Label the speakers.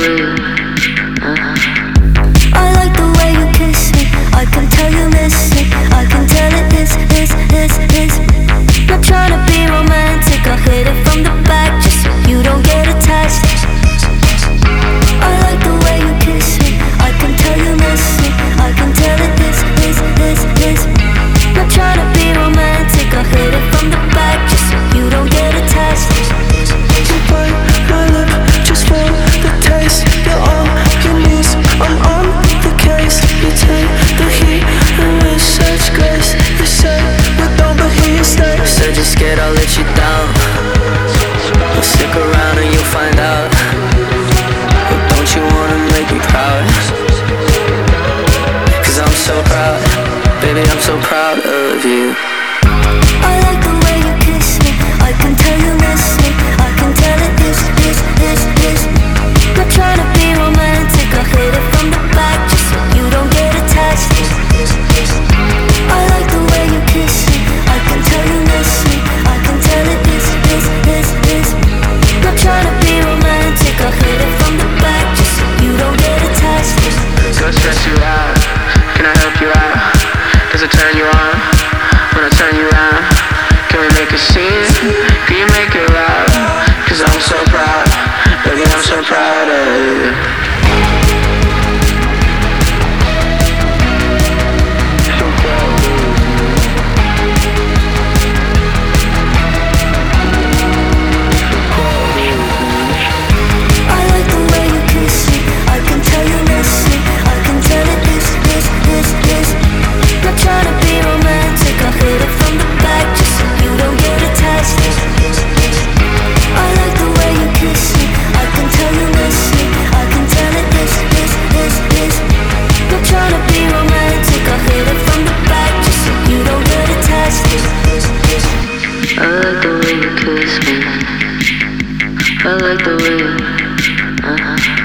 Speaker 1: way you,
Speaker 2: I like the way you kiss me. I can tell you miss me. I can tell it is. Not trying to be romantic. I hit it from the back just so you don't get attached. I like the way you kiss me. I can tell you miss me. I can tell it is. Not trying to be romantic. I hit it from the back just so you don't get attached.
Speaker 3: You bite my lip just for the taste. You're all your knees. I'm on the case. You take the heat and with such grace. You say you don't, but here you stay.
Speaker 1: you said you're scared I'll let you down. Well, stick around and you'll find out. But don't you wanna make me proud? Cause I'm so proud, baby, I'm so proud of you.
Speaker 2: I like the way you kiss me. I can tell you miss me. I can tell it is. Not trying to be romantic. I hit it from the back just so you don't get attached. I like the way you kiss me. I can tell you miss me. I can tell it is. Not trying to be romantic. I hit it from the back just so you don't get attached.
Speaker 1: Go stress you out, can I help you out? Does it turn you on when I turn you around? Can we make a scene? Can you make it loud? Cause I'm so proud, baby, I'm so proud of you.
Speaker 2: I like the way you kiss me. I can tell you miss me. I can tell it is. Not trying to be romantic. I hit it from the back just so you don't get attached. I like the way you kiss me. I can tell you miss me. I can tell it is. Not trying to be romantic. I hit it from the back just so you don't get attached.
Speaker 1: I like the way you kiss me. I like the way you,